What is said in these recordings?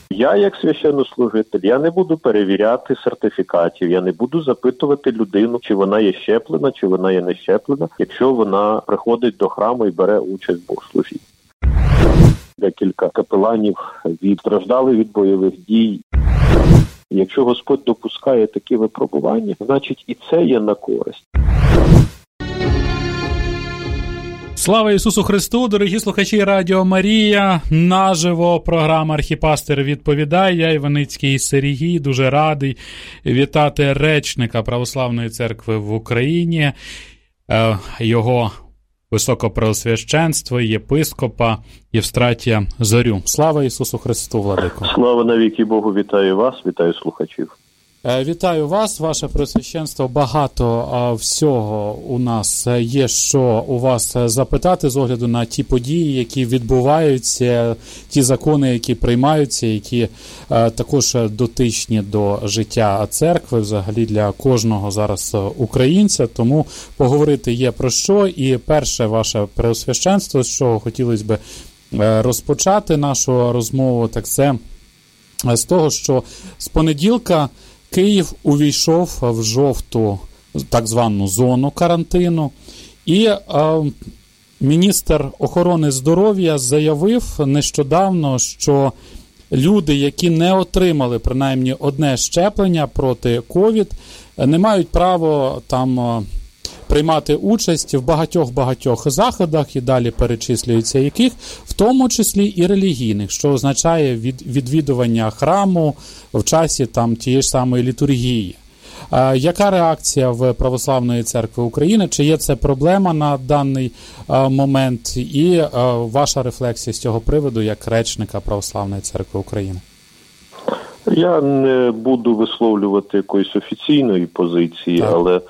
Я, як священнослужитель, я не буду перевіряти сертифікатів, я не буду запитувати людину, чи вона є щеплена, чи вона є не щеплена, якщо вона приходить до храму і бере участь в богослужінні. Декілька капеланів страждали від бойових дій. Якщо Господь допускає такі випробування, значить і це є на користь. Слава Ісусу Христу, дорогі слухачі Радіо Марія. Наживо програма «Архіпастир відповідає». Я, Іваницький Сергій, дуже радий вітати речника Православної Церкви в Україні, його Високопреосвященство, єпископа Євстратія Зорю. Слава Ісусу Христу, владико. Слава навіки Богу, вітаю вас, вітаю слухачів. Вітаю вас, ваше Преосвященство. Багато всього у нас є, що у вас запитати з огляду на ті події, які відбуваються, ті закони, які приймаються, які також дотичні до життя церкви, взагалі для кожного зараз українця. Тому поговорити є про що. І перше ваше Преосвященство, з чого хотілося б розпочати нашу розмову, так це з того, що з понеділка Київ увійшов в жовту так звану зону карантину, і міністр охорони здоров'я заявив нещодавно, що люди, які не отримали принаймні одне щеплення проти ковід, не мають права там приймати участь в багатьох заходах, і далі перечислюється яких, в тому числі і релігійних, що означає відвідування храму в часі там тієї ж самої літургії. Яка реакція в Православної Церкви України? Чи є це проблема на даний момент? І ваша рефлексія з цього приводу як речника Православної Церкви України? Я не буду висловлювати якоїсь офіційної позиції, але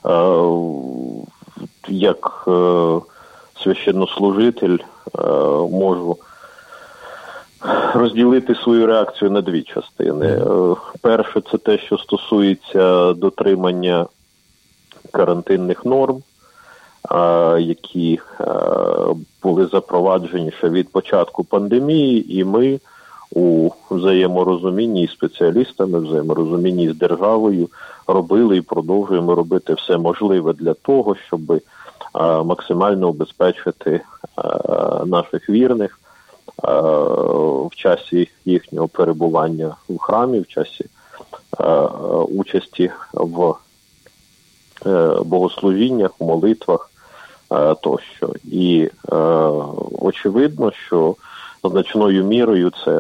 як священнослужитель можу розділити свою реакцію на дві частини. Перше, це те, що стосується дотримання карантинних норм, які були запроваджені ще від початку пандемії, і ми у взаєморозумінні з спеціалістами, взаєморозумінні з державою робили і продовжуємо робити все можливе для того, щоб максимально убезпечити наших вірних в часі їхнього перебування в храмі, в часі участі в богослужіннях, в молитвах тощо. І очевидно, що значною мірою це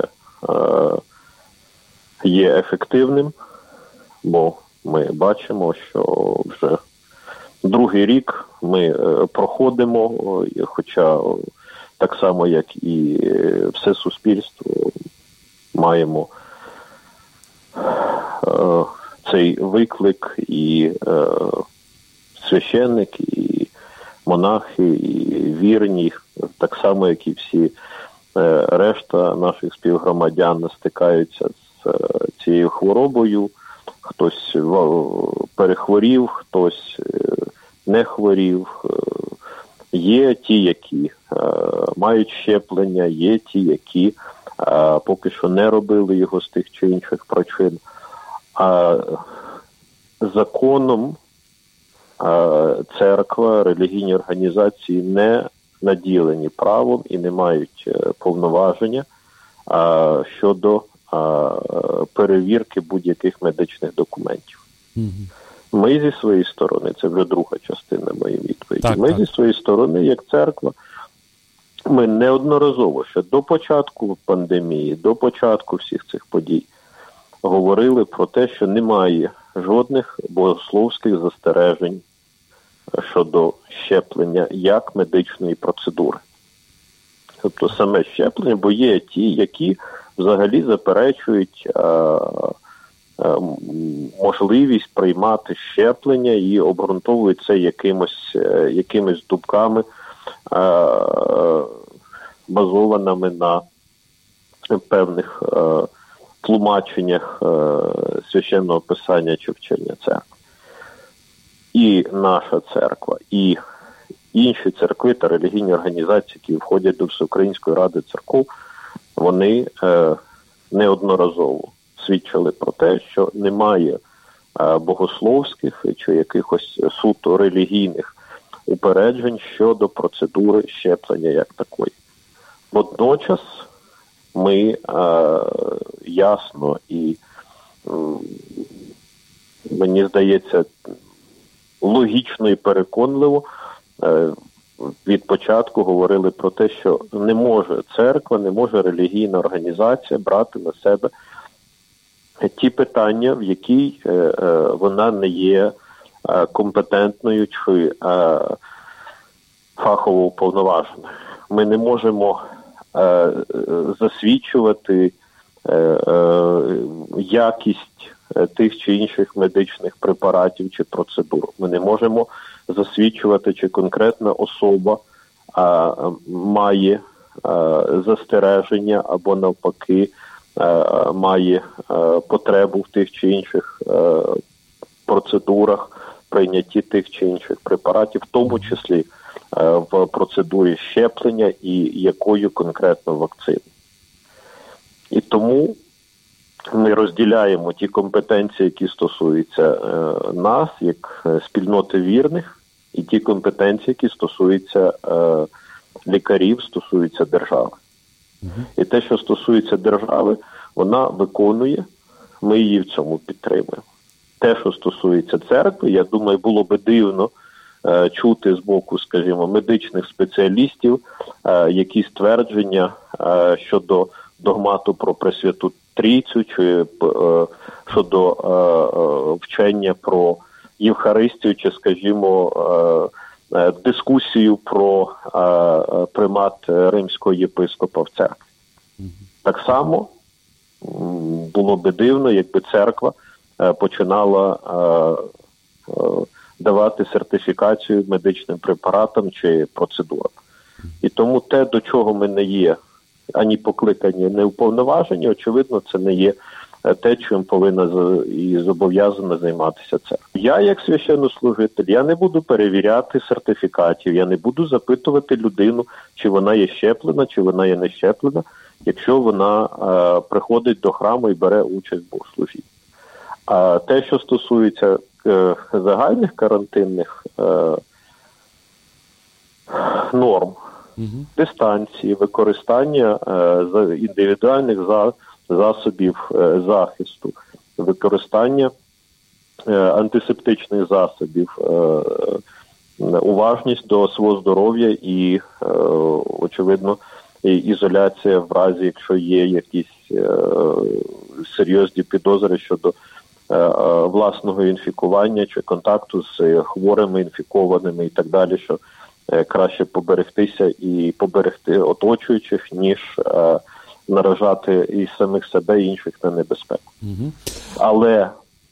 є ефективним, бо ми бачимо, що вже другий рік ми проходимо, хоча так само, як і все суспільство, маємо цей виклик, і священники, і монахи, і вірні, так само, як і всі решта наших співгромадян стикаються з цією хворобою. Хтось перехворів, хтось не хворів. Є ті, які мають щеплення, є ті, які поки що не робили його з тих чи інших причин. А законом церква, релігійні організації не наділені правом і не мають повноваження щодо перевірки будь-яких медичних документів. Ми зі своєї сторони, це вже друга частина моєї відповіді, зі своєї сторони, як церква, ми неодноразово ще до початку пандемії, до початку всіх цих подій говорили про те, що немає жодних богословських застережень щодо щеплення як медичної процедури. Тобто саме щеплення, бо є ті, які взагалі заперечують можливість приймати щеплення і обґрунтовують це якимись думками, базованими на певних тлумаченнях священного писання чи вчення церкви. І наша церква, і інші церкви та релігійні організації, які входять до Всеукраїнської ради церков, вони неодноразово свідчили про те, що немає богословських чи якихось суто релігійних упереджень щодо процедури щеплення як такої. Водночас ми ясно і, мені здається, логічно і переконливо від початку говорили про те, що не може церква, не може релігійна організація брати на себе ті питання, в якій вона не є компетентною чи фахово уповноваженою. Ми не можемо засвідчувати якість тих чи інших медичних препаратів чи процедур. Ми не можемо засвідчувати, чи конкретна особа має застереження або навпаки має потребу в тих чи інших процедурах, прийнятті тих чи інших препаратів, в тому числі в процедурі щеплення і якою конкретно вакцини. І тому ми розділяємо ті компетенції, які стосуються нас, як спільноти вірних, і ті компетенції, які стосуються лікарів, стосуються держави. І те, що стосується держави, вона виконує, ми її в цьому підтримуємо. Те, що стосується церкви, я думаю, було би дивно чути з боку, скажімо, медичних спеціалістів якісь твердження щодо догмату про Пресвяту Трійцю чи щодо вчення про Євхаристію, чи, скажімо, дискусію про примат римського єпископа в церкві. Так само було би дивно, якби церква починала давати сертифікацію медичним препаратам чи процедурам. І тому те, до чого ми не є ані покликані, не уповноважені, очевидно, це не є те, чим повинна і зобов'язана займатися церква. Я, як священнослужитель, я не буду перевіряти сертифікатів, я не буду запитувати людину, чи вона є щеплена, чи вона є не щеплена, якщо вона приходить до храму і бере участь в богослужінні. А те, що стосується загальних карантинних норм, дистанції, використання індивідуальних засобів захисту, використання антисептичних засобів, уважність до свого здоров'я і, очевидно, ізоляція в разі, якщо є якісь серйозні підозри щодо власного інфікування чи контакту з хворими, інфікованими і так далі, що краще поберегтися і поберегти оточуючих, ніж наражати і самих себе, і інших на небезпеку. Але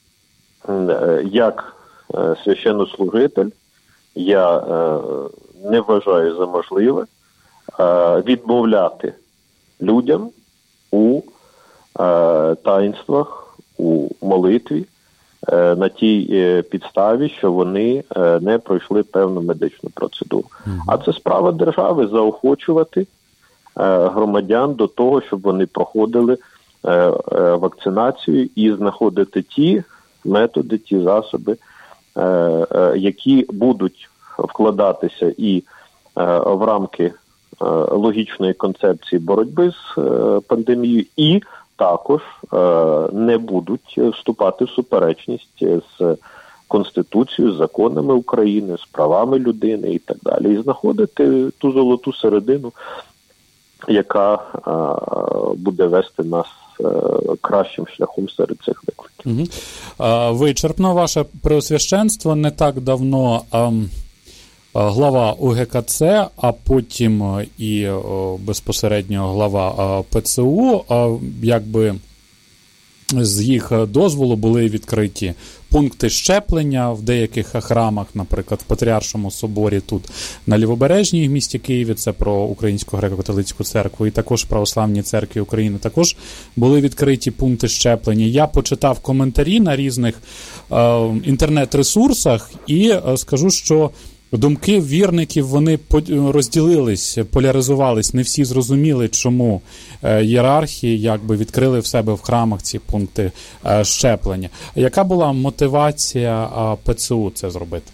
як священнослужитель я не вважаю за можливе відмовляти людям у таїнствах, у молитві на тій підставі, що вони не пройшли певну медичну процедуру. А це справа держави заохочувати громадян до того, щоб вони проходили вакцинацію і знаходити ті методи, ті засоби, які будуть вкладатися і в рамки логічної концепції боротьби з пандемією, і також не будуть вступати в суперечність з Конституцією, з законами України, з правами людини і так далі. І знаходити ту золоту середину, яка буде вести нас кращим шляхом серед цих викликів. Вичерпно ваше преосвященство. Не так давно глава УГКЦ, а потім і безпосередньо глава ПЦУ, якби з їх дозволу були відкриті пункти щеплення в деяких храмах, наприклад, в Патріаршому соборі тут на Лівобережній в місті Києві, це про Українську греко-католицьку церкву, і також Православній церкві України також були відкриті пункти щеплення. Я почитав коментарі на різних інтернет-ресурсах і скажу, що думки вірників, вони розділились, поляризувались. Не всі зрозуміли, чому ієрархи якби відкрили в себе в храмах ці пункти щеплення. Яка була мотивація ПЦУ це зробити?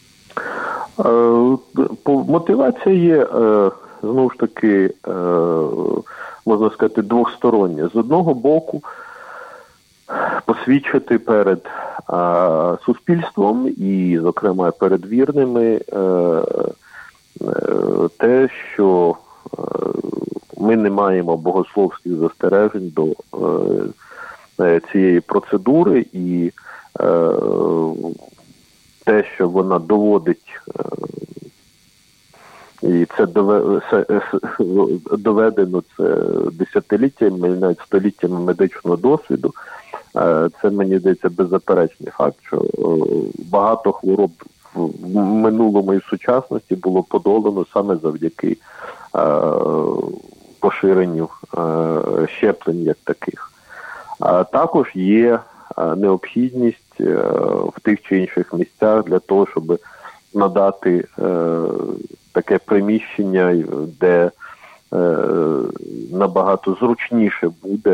Мотивація є, знову ж таки, можна сказати, двостороння. З одного боку, посвідчити перед суспільством і, зокрема, перед вірними те, що ми не маємо богословських застережень до цієї процедури, і те, що вона доводить, і це доведено це десятиліттями, навіть століттями медичного досвіду. Це, мені здається, беззаперечний факт, що багато хвороб в минулому і в сучасності було подолано саме завдяки поширенню щеплень як таких. Також є необхідність в тих чи інших місцях для того, щоб надати таке приміщення, де набагато зручніше буде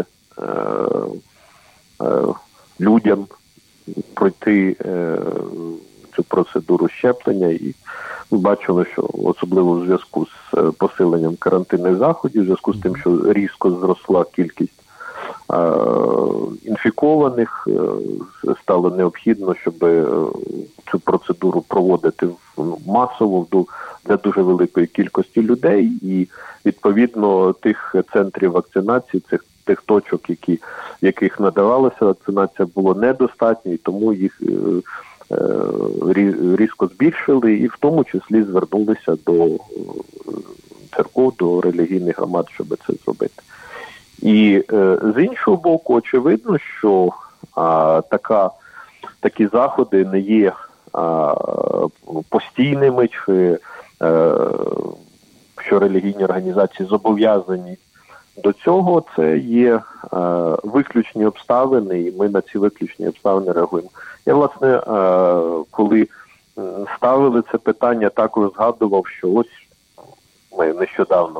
людям пройти цю процедуру щеплення. І ми бачили, що особливо в зв'язку з посиленням карантинних заходів, в зв'язку з тим, що різко зросла кількість інфікованих, стало необхідно, щоб цю процедуру проводити масово для дуже великої кількості людей, і відповідно тих центрів вакцинації, тих точок, яких надавалася вакцинація, було недостатньо, і тому їх різко збільшили, і в тому числі звернулися до церков, до релігійних громад, щоб це зробити. І з іншого боку, очевидно, що такі заходи не є постійними, чи що релігійні організації зобов'язані до цього. Це є виключні обставини, і ми на ці виключні обставини реагуємо. Я, власне, коли ставили це питання, також згадував, що ось ми нещодавно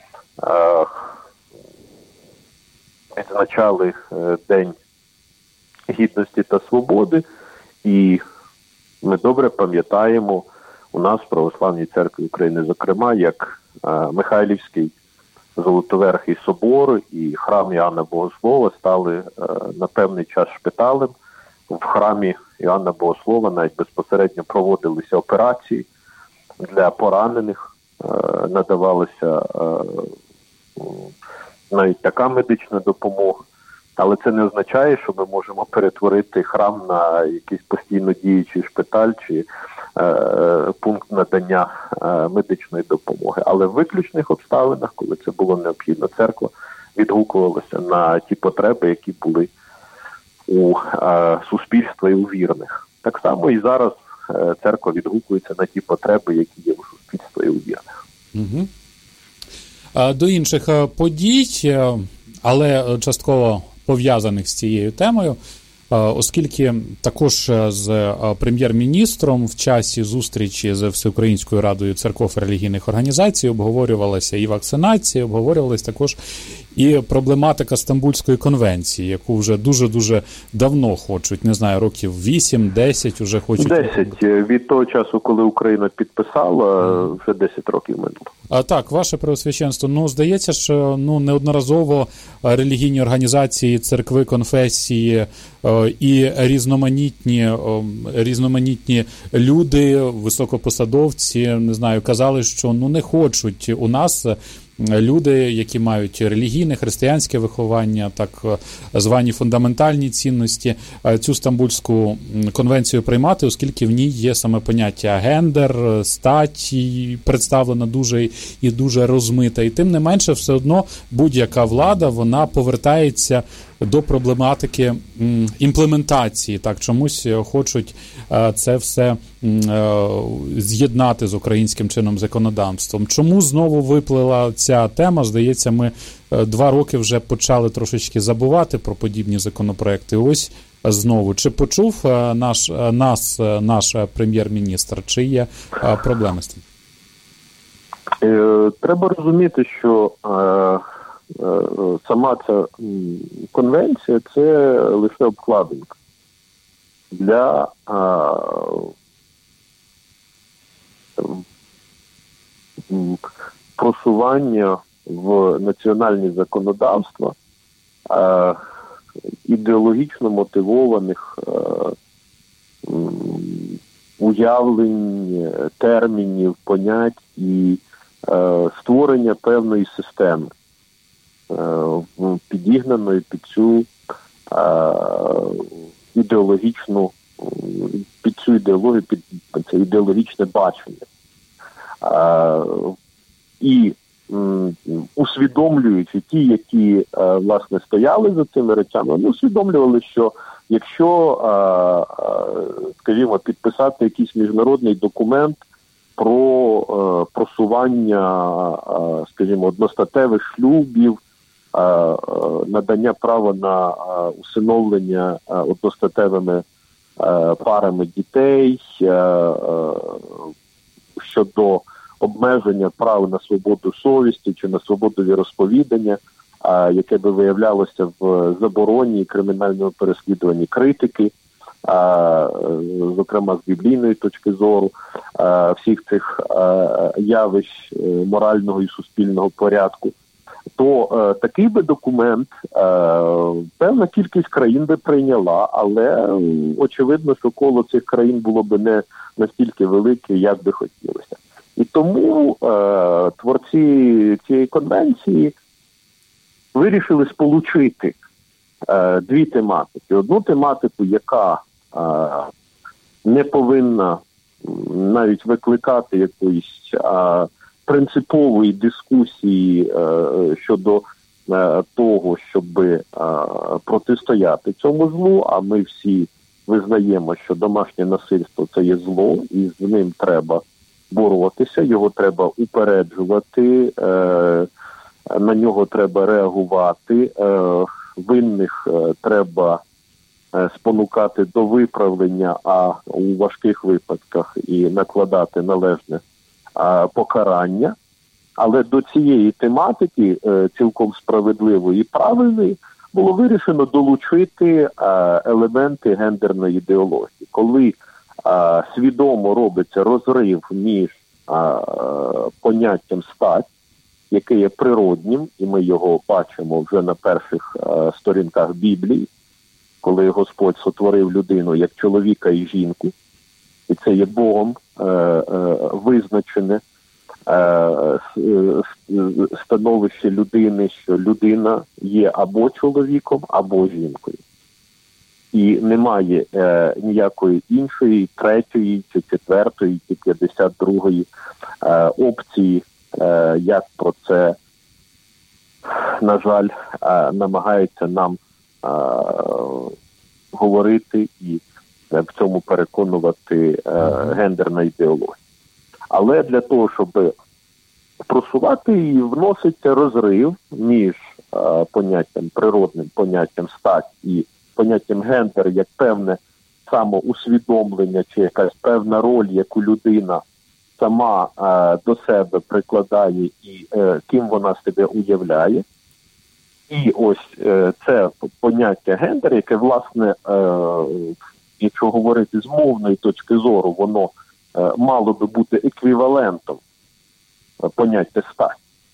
відзначали День Гідності та Свободи, і ми добре пам'ятаємо у нас в Православній Церкві України, зокрема, як Михайлівський Золотоверхий собор і храм Іоанна Богослова стали на певний час шпиталем. В храмі Іоанна Богослова навіть безпосередньо проводилися операції для поранених, надавалася навіть така медична допомога. Але це не означає, що ми можемо перетворити храм на якийсь постійно діючий шпиталь чи пункт надання медичної допомоги. Але в виключних обставинах, коли це було необхідно, церква відгукувалася на ті потреби, які були у суспільства і у вірних. Так само і зараз церква відгукується на ті потреби, які є у суспільства і у вірних. Угу. До інших подій, але частково пов'язаних з цією темою, оскільки також з прем'єр-міністром в часі зустрічі з Всеукраїнською радою церков і релігійних організацій обговорювалася і вакцинація, обговорювалася також і проблематика Стамбульської конвенції, яку вже дуже-дуже давно хочуть, не знаю, років 8-10 вже хочуть. 10. Від того часу, коли Україна підписала, вже 10 років минуло. Так, ваше Преосвященство, здається, що неодноразово релігійні організації, церкви, конфесії і різноманітні люди, високопосадовці, не знаю, казали, що не хочуть у нас люди, які мають релігійне, християнське виховання, так звані фундаментальні цінності, цю Стамбульську конвенцію приймати, оскільки в ній є саме поняття гендер, стать представлена дуже і дуже розмита. І тим не менше, все одно будь-яка влада, вона повертається до проблематики імплементації. Так, чомусь хочуть це все з'єднати з українським чином законодавством. Чому знову виплила ця ця тема. Здається, ми 2 роки вже почали трошечки забувати про подібні законопроекти. Ось знову. Чи почув наш прем'єр-міністр? Чи є проблеми з тим? Треба розуміти, що сама ця конвенція – це лише обкладинка для просування в національні законодавства ідеологічно мотивованих уявлень, термінів, понять і створення певної системи, підігнаної під цю ідеологічну, під цю ідеологію, під це ідеологічне бачення. І усвідомлюючи ті, які, власне, стояли за цими речами, вони усвідомлювали, що якщо, скажімо, підписати якийсь міжнародний документ про просування, скажімо, одностатевих шлюбів, надання права на усиновлення одностатевими парами дітей, щодо обмеження прав на свободу совісті чи на свободу віросповідання, яке би виявлялося в забороні кримінального переслідування критики, зокрема з біблійної точки зору, всіх цих явищ морального і суспільного порядку, то такий би документ певна кількість країн би прийняла, але очевидно, що коло цих країн було би не настільки велике, як би хотілося. І тому творці цієї конвенції вирішили сполучити 2 тематики. Одну тематику, яка не повинна навіть викликати якоїсь принципової дискусії щодо того, щоб протистояти цьому злу, а ми всі визнаємо, що домашнє насильство – це є зло, і з ним треба боротися, його треба упереджувати, на нього треба реагувати, винних треба спонукати до виправлення, а у важких випадках і накладати належне покарання. Але до цієї тематики, цілком справедливої і правильної, було вирішено долучити елементи гендерної ідеології. Коли свідомо робиться розрив між поняттям стать, яке є природнім, і ми його бачимо вже на перших сторінках Біблії, коли Господь сотворив людину як чоловіка і жінку, і це є Богом визначене становище людини, що людина є або чоловіком, або жінкою. І немає ніякої іншої, 3-ї, чи 4-ї, чи 52-ї опції, як про це, на жаль, намагається нам говорити і в цьому переконувати гендерна ідеологія. Але для того, щоб просувати її, вноситься розрив між поняттям, природним поняттям стать і поняттям гендер як певне самоусвідомлення чи якась певна роль, яку людина сама до себе прикладає і ким вона себе уявляє. І ось це поняття гендер, яке, власне, якщо говорити з мовної точки зору, воно мало би бути еквівалентом поняття стать.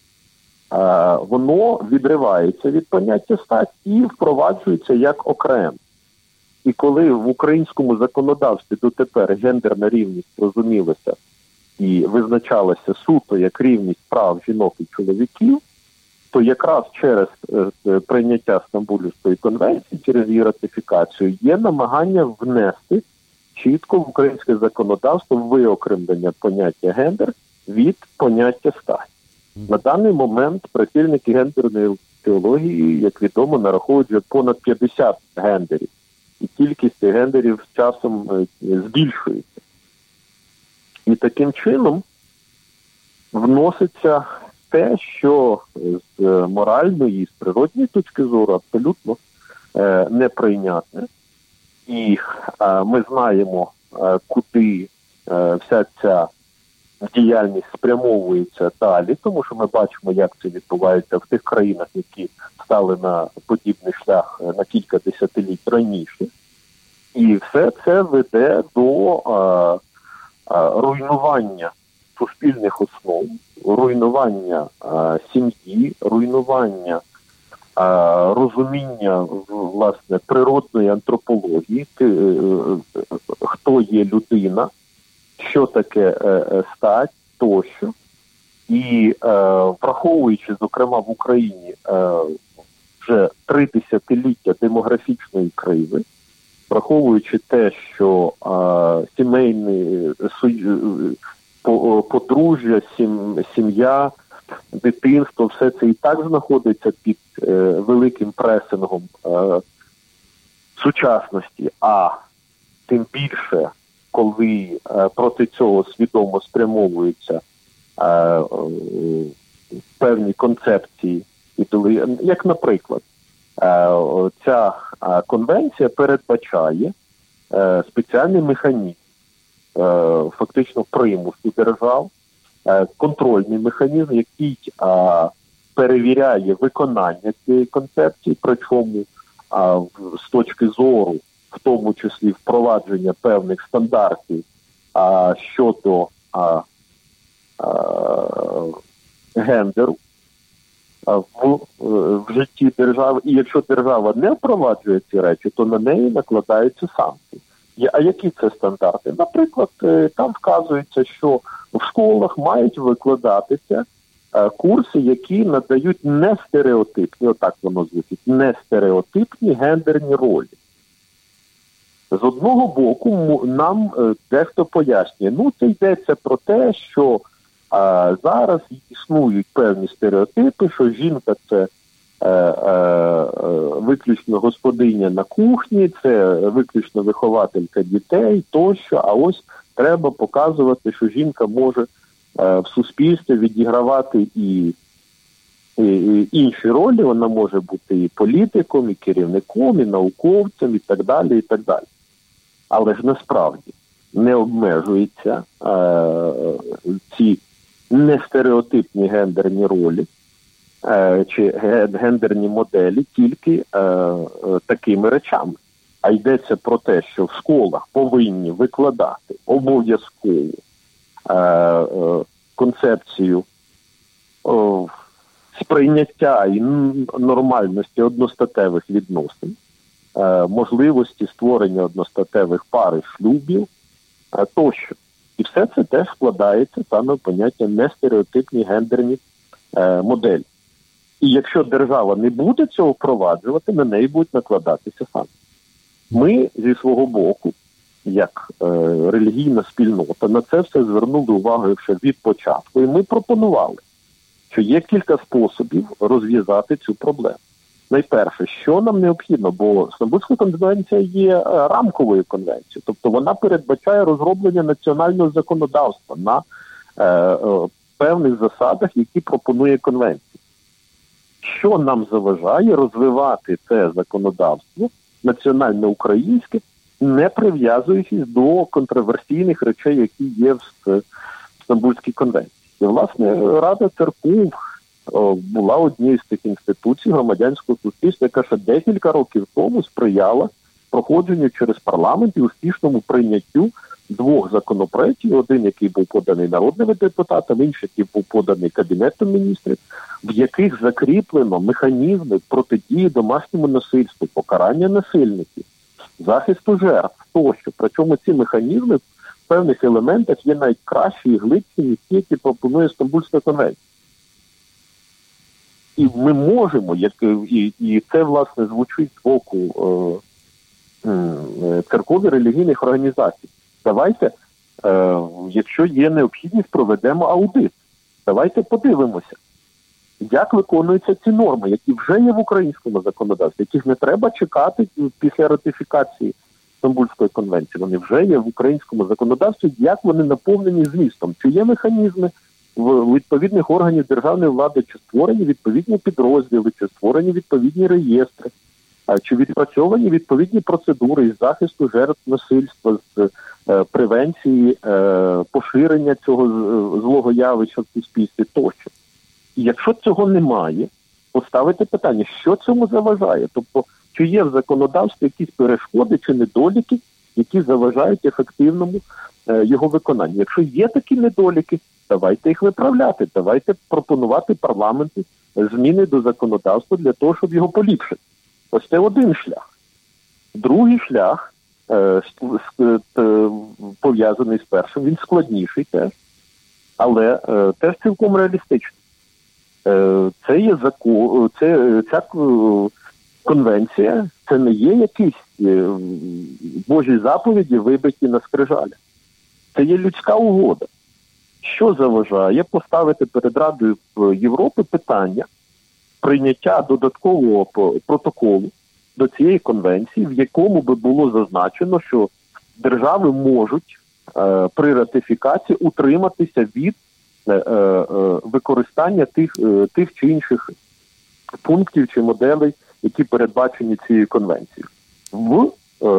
Воно відривається від поняття стать і впроваджується як окремо. І коли в українському законодавстві дотепер гендерна рівність розумілася і визначалася суто як рівність прав жінок і чоловіків, то якраз через прийняття Стамбульської конвенції, через її ратифікацію, є намагання внести чітко в українське законодавство виокремлення поняття гендер від поняття стать. На даний момент прихильники гендерної теології, як відомо, нараховують вже понад 50 гендерів. І кількість гендерів з часом збільшується. І таким чином вноситься те, що з моральної і з природної точки зору абсолютно неприйнятне. І ми знаємо, куди вся ця діяльність спрямовується далі, тому що ми бачимо, як це відбувається в тих країнах, які стали на подібний шлях на кілька десятиліть раніше. І все це веде до руйнування суспільних основ, руйнування сім'ї, руйнування розуміння, власне, природної антропології, хто є людина, що таке стать тощо. І враховуючи, зокрема, в Україні вже 3 десятиліття демографічної кризи, враховуючи те, що сімейне подружжя, сім'я, дитинство, все це і так знаходиться під великим пресингом сучасності, а тим більше, коли проти цього свідомо спрямовуються певні концепції, як, наприклад, ця конвенція передбачає спеціальний механізм фактично примусу держав, контрольний механізм, який перевіряє виконання цієї концепції, причому з точки зору, в тому числі впровадження певних стандартів щодо гендеру в житті держави. І якщо держава не впроваджує ці речі, то на неї накладаються санкції. А які це стандарти? Наприклад, там вказується, що в школах мають викладатися курси, які надають нестереотипні, отак воно звучить, нестереотипні гендерні ролі. З одного боку, нам дехто пояснює, це йдеться про те, що зараз існують певні стереотипи, що жінка – це виключно господиня на кухні, це виключно вихователька дітей тощо, а ось треба показувати, що жінка може в суспільстві відігравати і інші ролі, вона може бути і політиком, і керівником, і науковцем, і так далі, і так далі. Але ж насправді не обмежуються ці нестереотипні гендерні ролі чи гендерні моделі тільки такими речами. А йдеться про те, що в школах повинні викладати обов'язково концепцію сприйняття і нормальності одностатевих відносин, можливості створення одностатевих пар і шлюбів тощо. І все це теж вкладається саме в поняття нестереотипні гендерні моделі. І якщо держава не буде цього впроваджувати, на неї будуть накладатися санкції. Ми зі свого боку, як релігійна спільнота, на це все звернули увагу ще від початку. І ми пропонували, що є кілька способів розв'язати цю проблему. Найперше, що нам необхідно, бо Стамбульська конвенція є рамковою конвенцією, тобто вона передбачає розроблення національного законодавства на певних засадах, які пропонує конвенція. Що нам заважає розвивати це законодавство національно-українське, не прив'язуючись до контроверсійних речей, які є в Стамбульській конвенції. І, власне, Рада церков була однією з тих інституцій громадянського суспільства, яка ще декілька років тому сприяла проходженню через парламент і успішному прийняттю 2 законопроєктів, один, який був поданий народними депутатами, інший, який був поданий Кабінетом міністрів, в яких закріплено механізми протидії домашньому насильству, покарання насильників, захисту жертв тощо. Причому ці механізми в певних елементах є навіть кращі і глибші, ніж ті, які пропонує Стамбульська конвенція. І ми можемо, і це, власне, звучить з боку церкові релігійних організацій. Давайте, якщо є необхідність, проведемо аудит. Давайте подивимося, як виконуються ці норми, які вже є в українському законодавстві, яких не треба чекати після ратифікації Стамбульської конвенції. Вони вже є в українському законодавстві, як вони наповнені змістом, чи є механізми відповідних органів державної влади, чи створені відповідні підрозділи, чи створені відповідні реєстри, чи відпрацьовані відповідні процедури із захисту жертв насильства, з превенції поширення цього злого явища в суспільстві тощо. І якщо цього немає, поставити питання, що цьому заважає? Тобто, чи є в законодавстві якісь перешкоди чи недоліки, які заважають ефективному його виконанню? Якщо є такі недоліки, давайте їх виправляти, давайте пропонувати парламенту зміни до законодавства для того, щоб його поліпшити. Ось це один шлях. Другий шлях, пов'язаний з першим, він складніший теж, але теж цілком реалістичний. Це є закон, ця конвенція, це не є якісь божі заповіді, вибиті на скрижалі. Це є людська угода. Що заважає поставити перед Радою Європи питання прийняття додаткового протоколу до цієї конвенції, в якому би було зазначено, що держави можуть при ратифікації утриматися від використання тих чи інших пунктів чи моделей, які передбачені цією конвенцією. В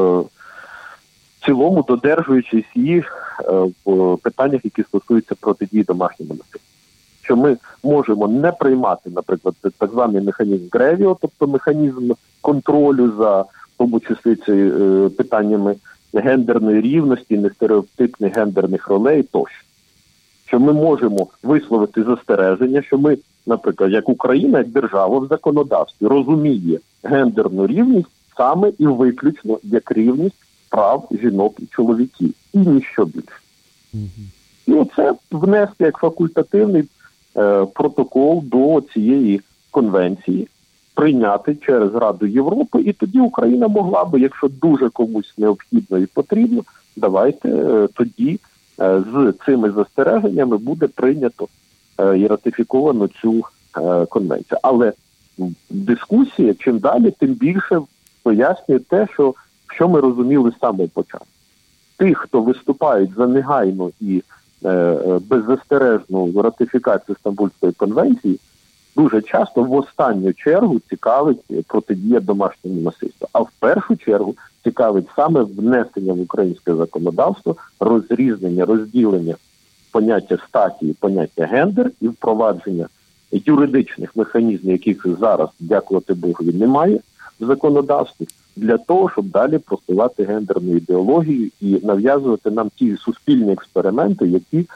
цілому додержуючись їх в питаннях, які стосуються протидії домашньому насиллю. Що ми можемо не приймати, наприклад, так званий механізм Гревіо, тобто механізм контролю за, в тому числі, питаннями гендерної рівності, нестереотипних гендерних ролей тощо. Що ми можемо висловити застереження, що ми, наприклад, як Україна, як держава в законодавстві розуміє гендерну рівність саме і виключно як рівність прав жінок і чоловіків. І ніщо більше. І оце внести як факультативний протокол до цієї конвенції, прийняти через Раду Європи, і тоді Україна могла би, якщо дуже комусь необхідно і потрібно, давайте тоді з цими застереженнями буде прийнято і ратифіковано цю конвенцію. Але дискусія, чим далі, тим більше пояснює те, що ми розуміли з самого початку. Тих, хто виступають за негайну і беззастережну ратифікацію Стамбульської конвенції, дуже часто в останню чергу цікавить протидія домашньому насильству. А в першу чергу цікавить саме внесення в українське законодавство, розрізнення, розділення поняття статі і поняття гендер і впровадження юридичних механізмів, яких зараз, дякувати Богові, немає в законодавстві, для того, щоб далі просувати гендерну ідеологію і нав'язувати нам ті суспільні експерименти, які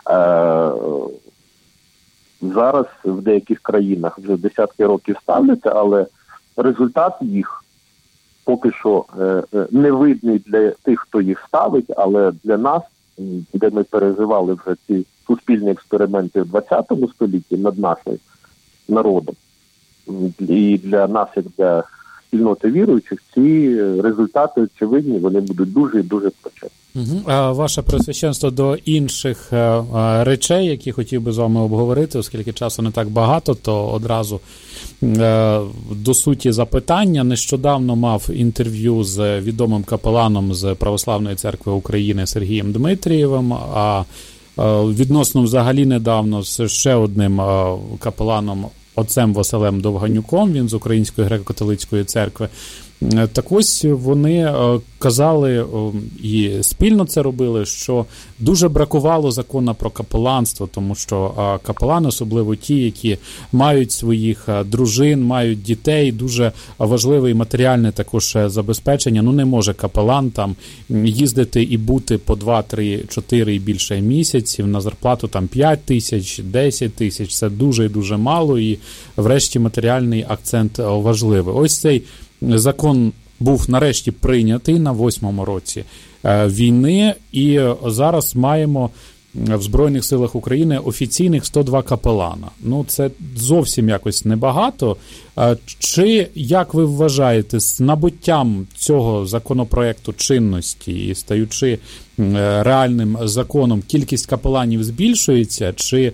зараз в деяких країнах вже десятки років ставляться, але результат їх поки що не видний для тих, хто їх ставить, але для нас, де ми переживали вже ці суспільні експерименти в 20 столітті над нашим народом, і для нас, як для спільноти віруючих, ці результати очевидні, вони будуть дуже і дуже почесні. А ваше Преосвященство, до інших речей, які хотів би з вами обговорити, оскільки часу не так багато, то одразу до суті запитання. Нещодавно мав інтерв'ю з відомим капеланом з Православної церкви України Сергієм Дмитрієвим, а відносно взагалі недавно з ще одним капеланом, отцем Василем Довганюком, він з Української греко-католицької церкви. Так ось вони казали, і спільно це робили, що дуже бракувало закону про капеланство, тому що капелани, особливо ті, які мають своїх дружин, мають дітей, дуже важливе і матеріальне також забезпечення. Ну, не може капелан там їздити і бути по 2, 3, 4 і більше місяців на зарплату там 5 тисяч, 10 тисяч. Це дуже і дуже мало, і врешті матеріальний акцент важливий. Ось цей закон був нарешті прийнятий на 8-му році війни, і зараз маємо в Збройних силах України офіційних 102 капелана. Ну, це зовсім якось небагато. Чи, як ви вважаєте, з набуттям цього законопроекту чинності і стаючи реальним законом, кількість капеланів збільшується, чи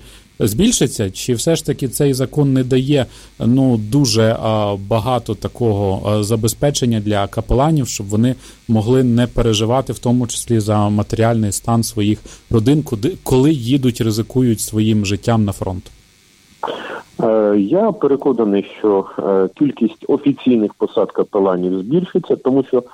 збільшиться? Чи все ж таки цей закон не дає дуже багато такого забезпечення для капеланів, щоб вони могли не переживати, в тому числі за матеріальний стан своїх родин, коли їдуть, ризикують своїм життям на фронт? Я переконаний, що кількість офіційних посад капеланів збільшиться, тому що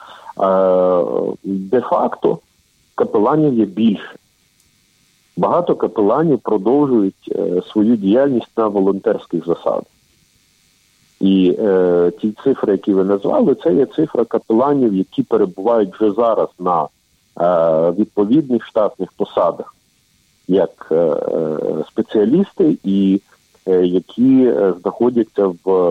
де-факто капеланів є більше. Багато капеланів продовжують свою діяльність на волонтерських засадах. І ті цифри, які ви назвали, це є цифра капеланів, які перебувають вже зараз на відповідних штатних посадах, як спеціалісти і які знаходяться в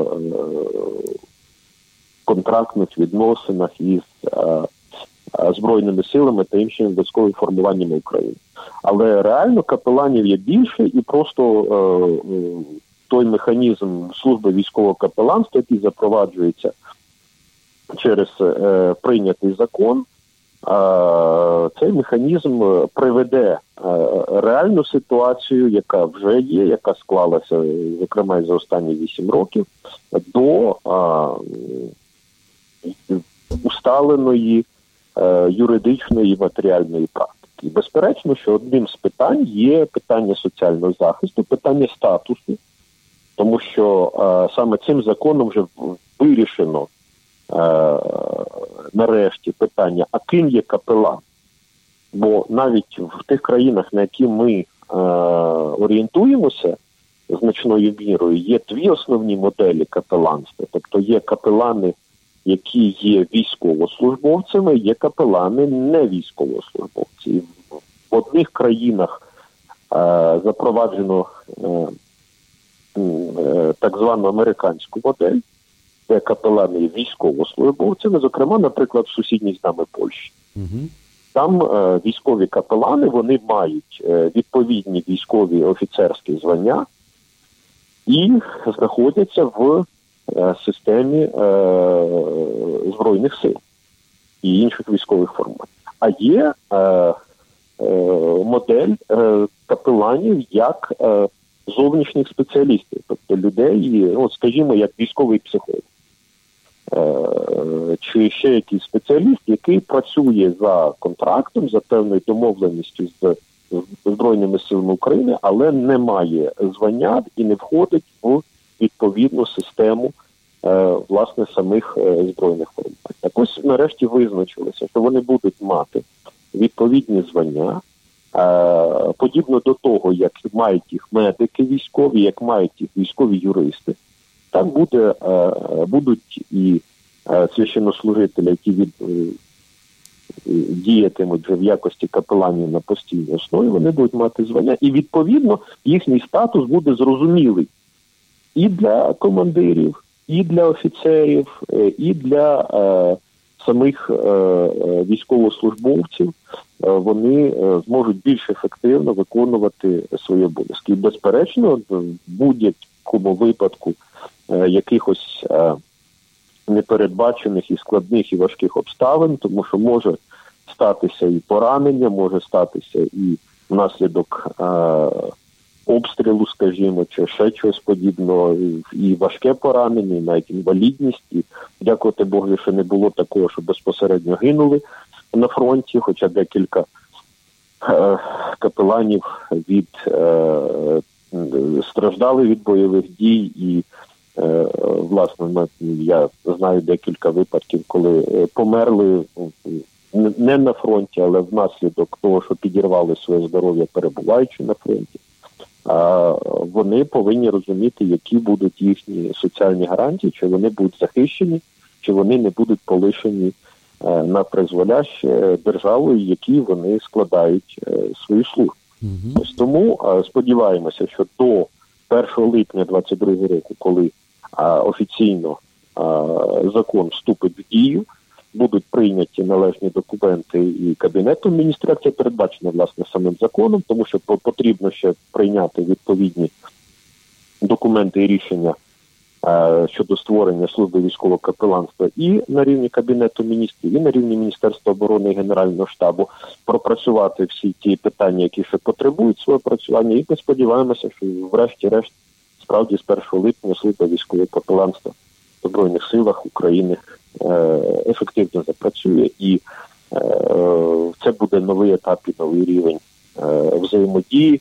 контрактних відносинах із Збройними силами та іншими військовими формуваннями України. Але реально капеланів є більше, і просто той механізм служби військового капеланства, який запроваджується через прийнятий закон, цей механізм приведе реальну ситуацію, яка вже є, яка склалася, зокрема, за останні 8 років, до усталеної юридичної і матеріальної практики. І безперечно, що одним з питань є питання соціального захисту, питання статусу, тому що саме цим законом вже вирішено нарешті питання, а ким є капелан? Бо навіть в тих країнах, на які ми орієнтуємося значною мірою, є дві основні моделі капеланства. Тобто є капелани, які є військовослужбовцями, є капелани не військовослужбовці. В одних країнах запроваджено так звану американську модель, де капелани є військовослужбовцями, зокрема, наприклад, в сусідній з нами Польщі. Там військові капелани, вони мають відповідні військові офіцерські звання і знаходяться в системі Збройних сил і інших військових формувань. А є модель капеланів як зовнішніх спеціалістів, тобто людей, скажімо, як військовий психолог. Чи ще якийсь спеціаліст, який працює за контрактом, за певною домовленістю з Збройними силами України, але не має звання і не входить в відповідну систему власне самих збройних формувань. Так ось нарешті визначилося, що вони будуть мати відповідні звання, подібно до того, як мають їх медики військові, як мають їх військові юристи. Так будуть і священнослужителі, які діятимуть вже в якості капеланів на постійній основі, вони будуть мати звання. І, відповідно, їхній статус буде зрозумілий і для командирів, і для офіцерів, і для самих військовослужбовців. Вони зможуть більш ефективно виконувати свої обов'язки. І, безперечно, в будь-якому випадку якихось непередбачених і складних і важких обставин, тому що може статися і поранення, може статися і внаслідок обстрілу, скажімо, чи ще чогось подібного, і важке поранення, і навіть інвалідність. І дякувати Богу, що не було такого, що безпосередньо гинули на фронті, хоча декілька капеланів страждали від бойових дій, і власне, я знаю декілька випадків, коли померли не на фронті, але внаслідок того, що підірвали своє здоров'я, перебуваючи на фронті. Вони повинні розуміти, які будуть їхні соціальні гарантії, чи вони будуть захищені, чи вони не будуть полишені на призволяще державою, які вони складають свою службу. Ось тому сподіваємося, що до 1 липня 2022 року, коли офіційно закон вступить в дію, будуть прийняті належні документи і Кабінетом міністрів, це передбачено, власне, самим законом, тому що потрібно ще прийняти відповідні документи і рішення щодо створення служби військового капеланства і на рівні Кабінету міністрів, і на рівні Міністерства оборони і Генерального штабу, пропрацювати всі ті питання, які ще потребують свого працювання, і ми сподіваємося, що врешті-решт справді з 1 липня служба військового капеланства в Збройних силах України ефективно запрацює, і це буде новий етап і новий рівень взаємодії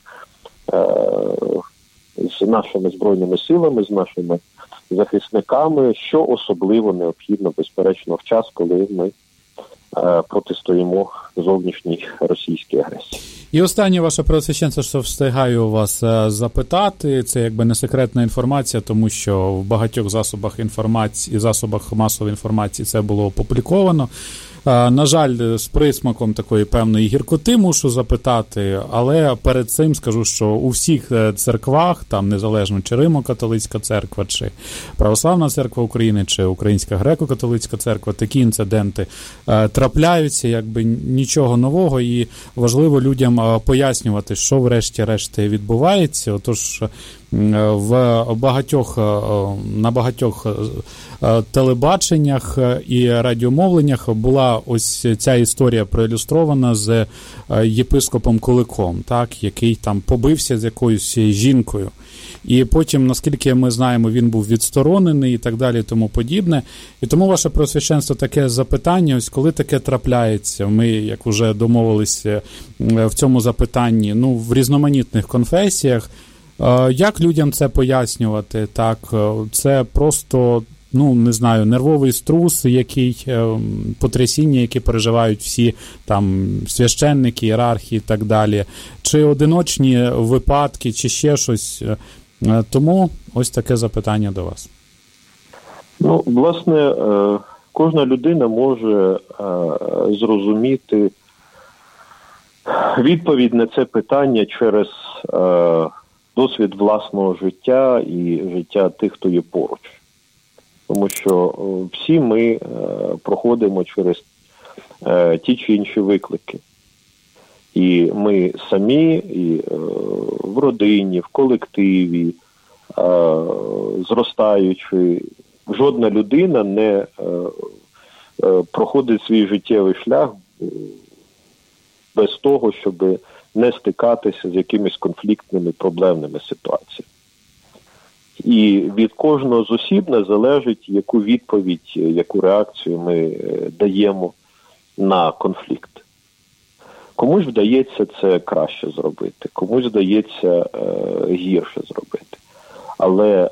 з нашими Збройними силами, з нашими захисниками, що особливо необхідно, безперечно, в час, коли ми протистоїмо зовнішній російській агресії. І останнє ваше Преосвященство, що встигаю вас запитати, це якби не секретна інформація, тому що в багатьох засобах інформації, засобах масової інформації це було опубліковано. На жаль, з присмаком такої певної гіркоти мушу запитати, але перед цим скажу, що у всіх церквах, там незалежно чи Римо-католицька церква, чи Православна церква України, чи Українська греко-католицька церква, такі інциденти трапляються, якби нічого нового, і важливо людям пояснювати, що врешті-решт відбувається. Отож, на багатьох телебаченнях і радіомовленнях була ось ця історія проілюстрована з єпископом Куликом, так, який там побився з якоюсь жінкою. І потім, наскільки ми знаємо, він був відсторонений і так далі, і тому подібне. І тому, ваше Преосвященство, таке запитання, ось коли таке трапляється, ми, як вже домовилися в цьому запитанні, в різноманітних конфесіях, як людям це пояснювати? Так, це просто, не знаю, нервовий струс, який, потрясіння, які переживають всі там священники, ієрархи і так далі, чи одиночні випадки, чи ще щось. Тому ось таке запитання до вас. Власне, кожна людина може зрозуміти відповідь на це питання через досвід власного життя і життя тих, хто є поруч. Тому що всі ми проходимо через ті чи інші виклики. І ми самі, і в родині, в колективі, зростаючи, жодна людина не проходить свій життєвий шлях без того, щоб не стикатися з якимись конфліктними, проблемними ситуаціями. І від кожного з осіб залежить, яку відповідь, яку реакцію ми даємо на конфлікт. Комусь вдається це краще зробити, комусь вдається гірше зробити. Але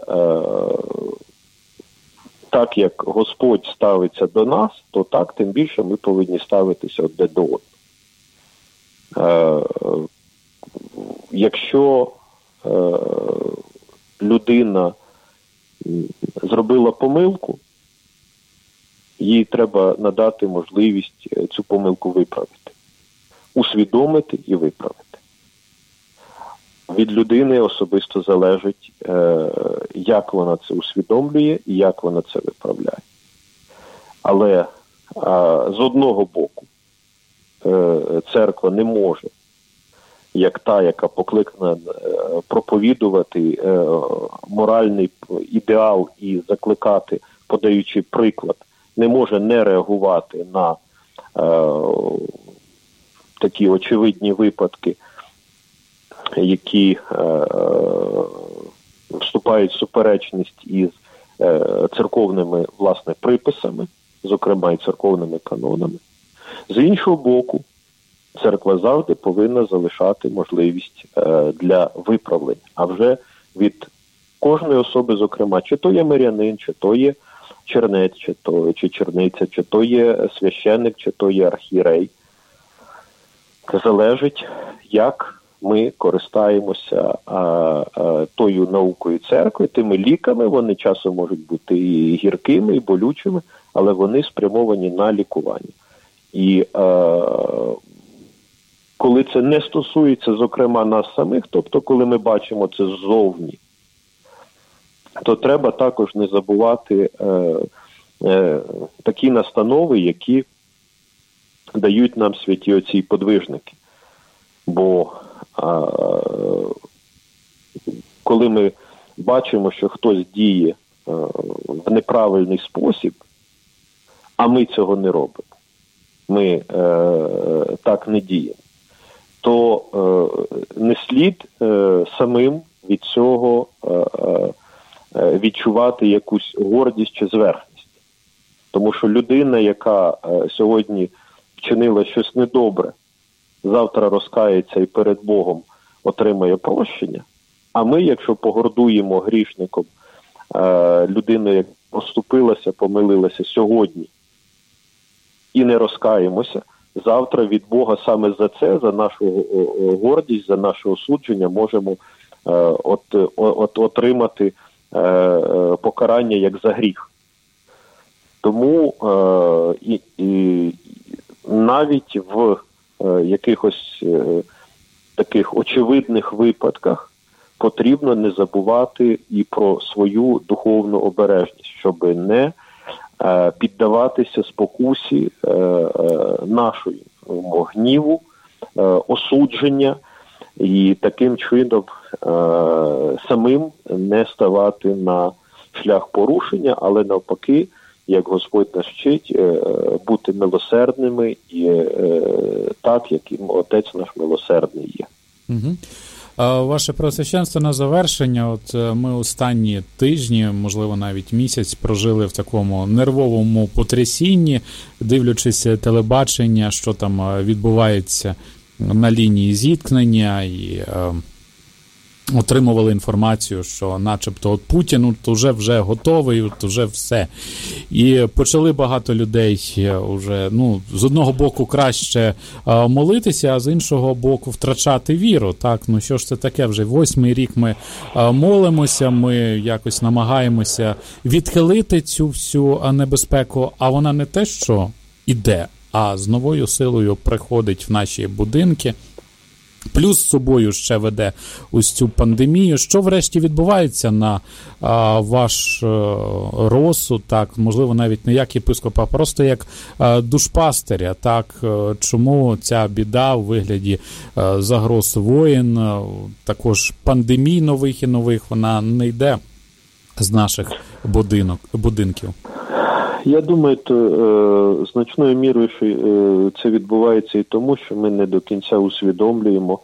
так, як Господь ставиться до нас, то так, тим більше ми повинні ставитися одне до одного. Якщо людина зробила помилку, їй треба надати можливість цю помилку виправити, усвідомити і виправити. Від людини особисто залежить, як вона це усвідомлює і як вона це виправляє. Але з одного боку церква не може, як та, яка покликана проповідувати моральний ідеал і закликати, подаючи приклад, не може не реагувати на такі очевидні випадки, які вступають в суперечність із церковними, власне, приписами, зокрема і церковними канонами. З іншого боку, церква завжди повинна залишати можливість для виправлення. А вже від кожної особи, зокрема, чи то є мирянин, чи то є чернець, чи черниця, чи то є священник, чи то є архієрей, залежить, як ми користаємося тою наукою церкви, тими ліками. Вони часом можуть бути і гіркими, і болючими, але вони спрямовані на лікування. І коли це не стосується, зокрема, нас самих, тобто коли ми бачимо це ззовні, то треба також не забувати такі настанови, які дають нам святі отці й подвижники. Бо коли ми бачимо, що хтось діє в неправильний спосіб, а ми цього не робимо, ми так не діємо, то не слід самим від цього відчувати якусь гордість чи зверхність. Тому що людина, яка сьогодні вчинила щось недобре, завтра розкається і перед Богом отримає прощення, а ми, якщо погордуємо грішником людиною, яка оступилася, помилилася сьогодні і не розкаємося, завтра від Бога саме за це, за нашу гордість, за наше осудження можемо отримати покарання як за гріх. Тому навіть в якихось таких очевидних випадках потрібно не забувати і про свою духовну обережність, щоб не піддаватися спокусі нашої гніву, осудження і таким чином самим не ставати на шлях порушення, але навпаки, як Господь нас вчить, бути милосердними і так, яким Отець наш милосердний є. Угу. Ваше Преосвященство, на завершення, от ми останні тижні, можливо навіть місяць, прожили в такому нервовому потрясінні, дивлячись телебачення, що там відбувається на лінії зіткнення, і отримували інформацію, що начебто от Путін вже готовий, вже все. І почали багато людей вже, з одного боку краще молитися, а з іншого боку втрачати віру. Так, що ж це таке? Вже 8-й рік ми молимося, ми якось намагаємося відхилити цю всю небезпеку, а вона не те, що іде, а з новою силою приходить в наші будинки. Плюс з собою ще веде ось цю пандемію. Що врешті відбувається на ваш розсуд, так, можливо, навіть не як єпископа, а просто як душпастиря, так, чому ця біда у вигляді загроз воїн, також пандемій нових і нових, вона не йде з наших будинків? Я думаю, то значною мірою що це відбувається і тому, що ми не до кінця усвідомлюємо,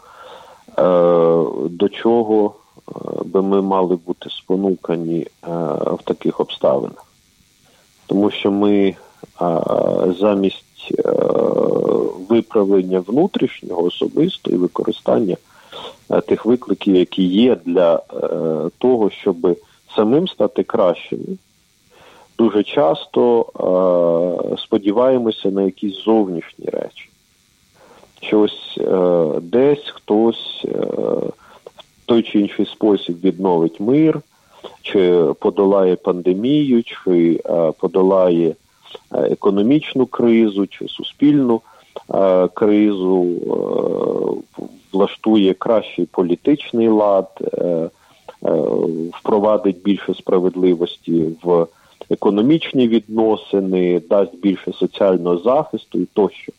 до чого би ми мали бути спонукані в таких обставинах. Тому що ми замість виправлення внутрішнього, особистого і використання тих викликів, які є для того, щоб самим стати кращими, дуже часто сподіваємося на якісь зовнішні речі. Щось десь хтось в той чи інший спосіб відновить мир, чи подолає пандемію, чи подолає економічну кризу, чи суспільну кризу, влаштує кращий політичний лад, впровадить більше справедливості в економічні відносини, дасть більше соціального захисту і тощо.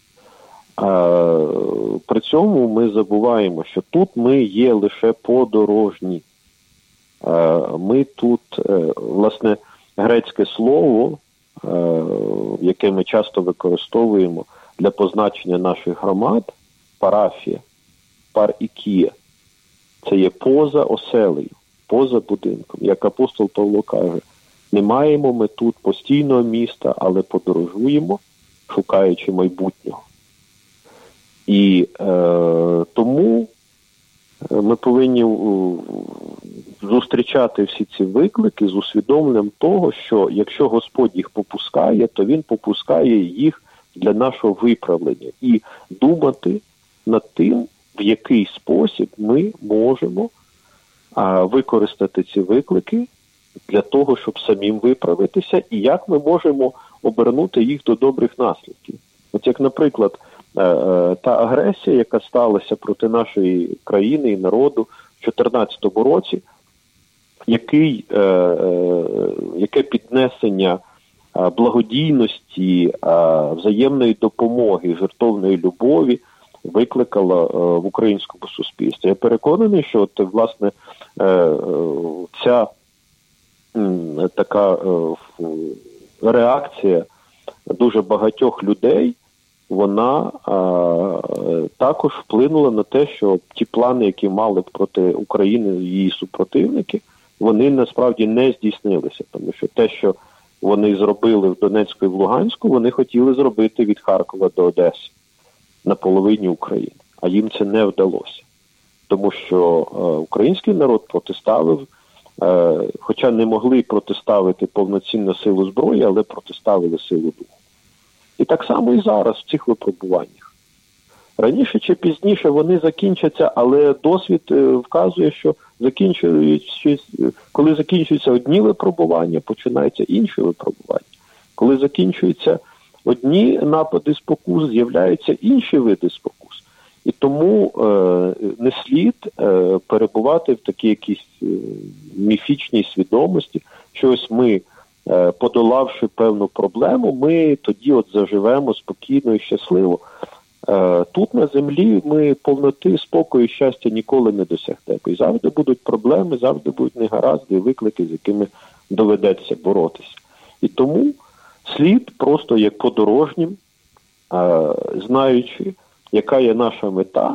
При цьому ми забуваємо, що тут ми є лише подорожні. Ми тут, власне, грецьке слово, яке ми часто використовуємо для позначення наших громад, парафія, парікія, це є поза оселею, поза будинком. Як апостол Павло каже, не маємо ми тут постійного міста, але подорожуємо, шукаючи майбутнього. І тому ми повинні зустрічати всі ці виклики з усвідомленням того, що якщо Господь їх попускає, то Він попускає їх для нашого виправлення. І думати над тим, в який спосіб ми можемо використати ці виклики для того, щоб самим виправитися, і як ми можемо обернути їх до добрих наслідків. От як, наприклад, та агресія, яка сталася проти нашої країни і народу в 2014 році, яке піднесення благодійності, взаємної допомоги, жертовної любові викликала в українському суспільстві. Я переконаний, що власне ця така реакція дуже багатьох людей, вона також вплинула на те, що ті плани, які мали проти України її супротивники, вони насправді не здійснилися. Тому що те, що вони зробили в Донецьку і в Луганську, вони хотіли зробити від Харкова до Одеси на половині України. А їм це не вдалося. Тому що український народ протиставив, хоча не могли протиставити повноцінну силу зброї, але протиставили силу духу. І так само і зараз в цих випробуваннях. Раніше чи пізніше вони закінчаться, але досвід вказує, що коли закінчуються одні випробування, починаються інші випробування. Коли закінчуються одні напади спокус, з'являються інші види спокус. І тому не слід перебувати в такій якійсь міфічній свідомості, що ось ми, подолавши певну проблему, ми тоді заживемо спокійно і щасливо. Тут на землі ми повноти спокою і щастя ніколи не досягнемо. І завжди будуть проблеми, завжди будуть негаразди, виклики, з якими доведеться боротися. І тому слід просто як подорожнім, знаючи, яка є наша мета,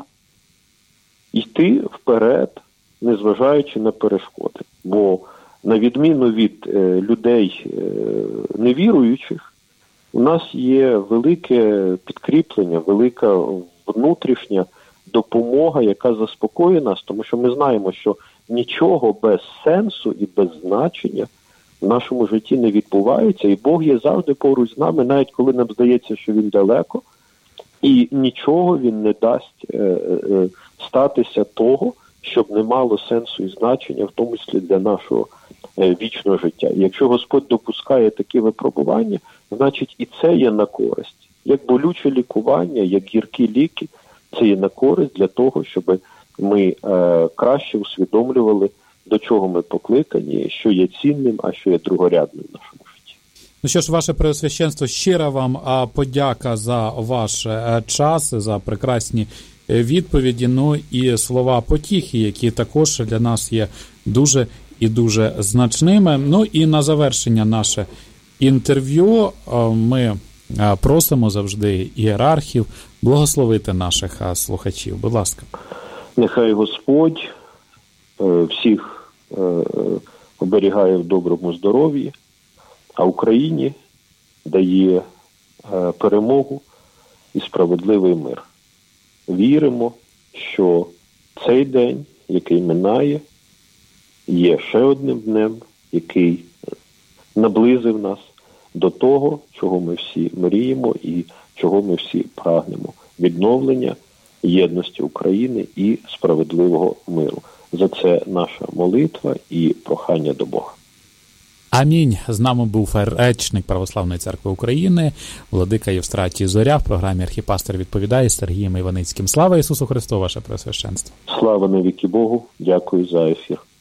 йти вперед, незважаючи на перешкоди. Бо на відміну від людей невіруючих, у нас є велике підкріплення, велика внутрішня допомога, яка заспокоює нас, тому що ми знаємо, що нічого без сенсу і без значення в нашому житті не відбувається, і Бог є завжди поруч з нами, навіть коли нам здається, що Він далеко, і нічого Він не дасть статися того, щоб не мало сенсу і значення, в тому числі для нашого вічного життя. І якщо Господь допускає такі випробування, значить і це є на користь. Як болюче лікування, як гіркі ліки, це є на користь для того, щоб ми краще усвідомлювали, до чого ми покликані, що є цінним, а що є другорядним в нашому житті. Ну що ж, ваше Преосвященство, щира вам подяка за ваш час, за прекрасні відповіді, ну і слова потіхи, які також для нас є дуже і дуже значними. Ну і на завершення наше інтерв'ю ми просимо завжди ієрархів благословити наших слухачів. Будь ласка. Нехай Господь всіх оберігає в доброму здоров'ї, а Україні дає перемогу і справедливий мир. Віримо, що цей день, який минає, є ще одним днем, який наблизив нас до того, чого ми всі мріємо і чого ми всі прагнемо. Відновлення єдності України і справедливого миру. За це наша молитва і прохання до Бога. Амінь. З нами був речник Православної Церкви України, владика Євстратій Зоря. В програмі «Архіпастор відповідає» з Сергієм Іваницьким. Слава Ісусу Христу, ваше Преосвященство. Слава навіки Богу. Дякую за ефір.